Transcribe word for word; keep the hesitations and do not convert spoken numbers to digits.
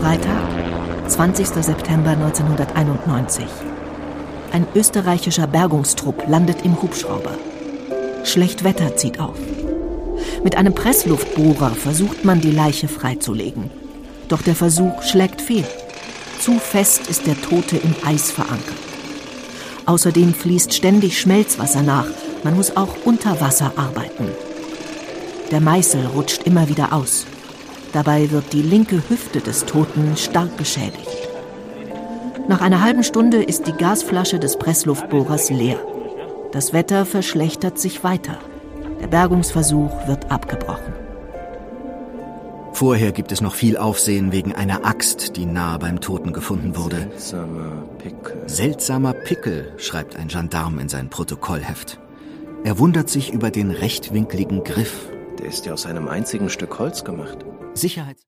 Freitag, zwanzigster September neunzehnhunderteinundneunzig. Ein österreichischer Bergungstrupp landet im Hubschrauber. Schlechtwetter zieht auf. Mit einem Pressluftbohrer versucht man, die Leiche freizulegen. Doch der Versuch schlägt fehl. Zu fest ist der Tote im Eis verankert. Außerdem fließt ständig Schmelzwasser nach. Man muss auch unter Wasser arbeiten. Der Meißel rutscht immer wieder aus. Dabei wird die linke Hüfte des Toten stark beschädigt. Nach einer halben Stunde ist die Gasflasche des Pressluftbohrers leer. Das Wetter verschlechtert sich weiter. Der Bergungsversuch wird abgebrochen. Vorher gibt es noch viel Aufsehen wegen einer Axt, die nahe beim Toten gefunden wurde. Seltsamer Pickel. Seltsamer Pickel, schreibt ein Gendarm in sein Protokollheft. Er wundert sich über den rechtwinkligen Griff. Der ist ja aus einem einzigen Stück Holz gemacht. Sicherheits